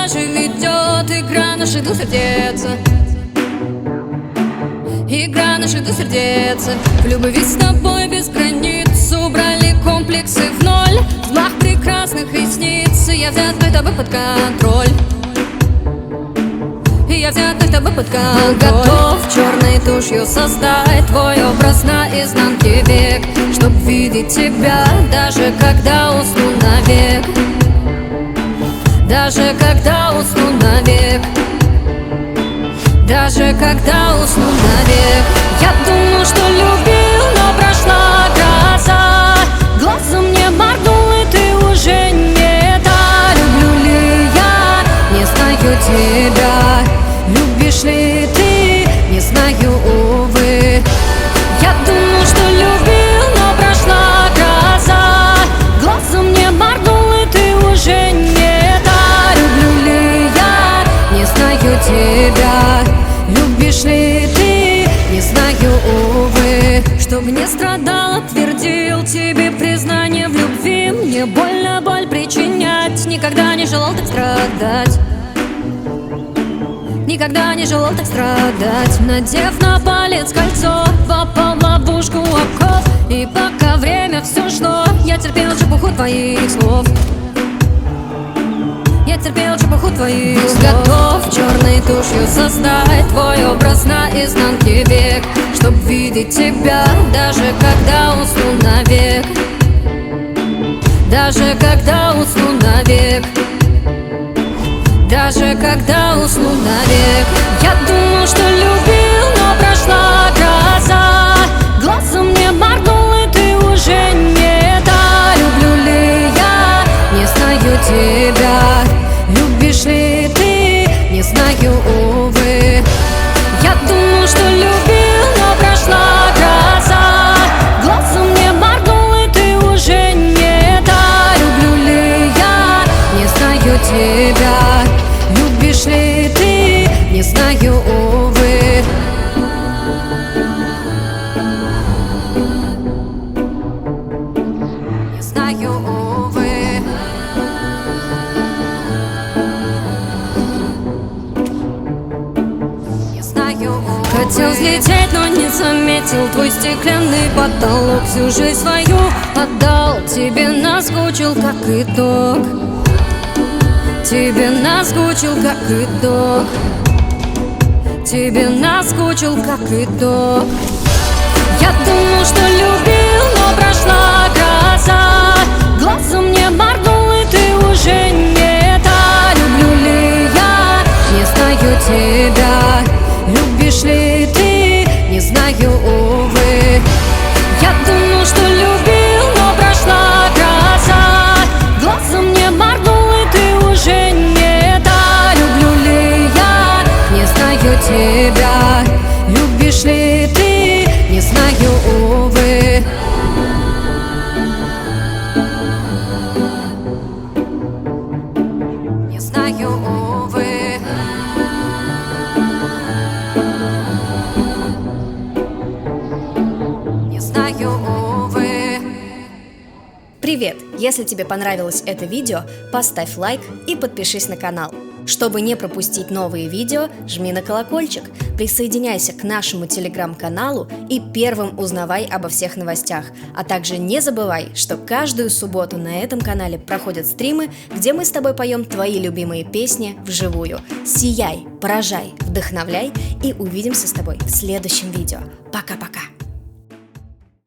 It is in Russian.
же ведет игра наших двух сердец. Игра наших двух сердец. В любви с тобой без границ. Убрали комплексы в ноль. В взмах прекрасных ресниц. Я взятый тобой под контроль. Я взятый тобой под контроль. Готов черной тушью создать твой образ наизнанке век, чтоб видеть тебя, даже когда усну навек. Даже когда усну навек. Даже когда усну навек. Я думал, что любил, но прошла гроза. Глазом не моргнул, и ты уже не та. Люблю ли я? Не знаю тебя. Любишь ли ты? Не знаю, увы. Я думал, что любил, но прошла гроза. Глазом не моргнул, и ты уже не та. Люблю ли я? Не знаю тебя. Любишь ли ты? Не знаю, увы. Чтоб не страдал, твердил тебе признание в любви. Мне больно боль причинять. Никогда не желал так страдать. Никогда не желал так страдать. Надев на палец кольцо, попал в ловушку оков. И пока время все шло, я терпел чепуху твоих слов. Я терпел чепуху твоих слов. Готов черной тушью создать твой образ наизнанке век, чтоб видеть тебя, даже когда усну навек. Даже когда усну навек. Даже когда усну навек. Я думал, что любил, но прошла гроза. Глазом не моргнул, и ты уже не та. Люблю ли я? Не знаю тебя. Любишь ли ты? Не знаю, увы. Я думал, что любил, но прошла гроза. Глазом не моргнул, и ты уже не та. Люблю ли я? Не знаю тебя. Любишь ли ты? Не знаю, увы. Не знаю, увы. Не знаю, увы. Хотел взлететь, но не заметил твой стеклянный потолок. Всю жизнь свою отдал, тебе наскучил как итог. Тебе наскучил как итог. Тебе наскучил как итог. Я думал, что любил, но прошла гроза. Глазом не моргнул, и ты уже не та. Люблю ли я? Не знаю тебя. Любишь ли ты? Не знаю, увы. Я думал, что любил, но прошла гроза. Глазом не моргнул, и ты уже не та. Люблю ли я? Не знаю тебя. Любишь ли ты? Не знаю, увы. Не знаю, увы. Не знаю, увы. Привет! Если тебе понравилось это видео, поставь лайк и подпишись на канал. Чтобы не пропустить новые видео, жми на колокольчик, присоединяйся к нашему телеграм-каналу и первым узнавай обо всех новостях. А также не забывай, что каждую субботу на этом канале проходят стримы, где мы с тобой поем твои любимые песни вживую. Сияй, поражай, вдохновляй и увидимся с тобой в следующем видео. Пока-пока!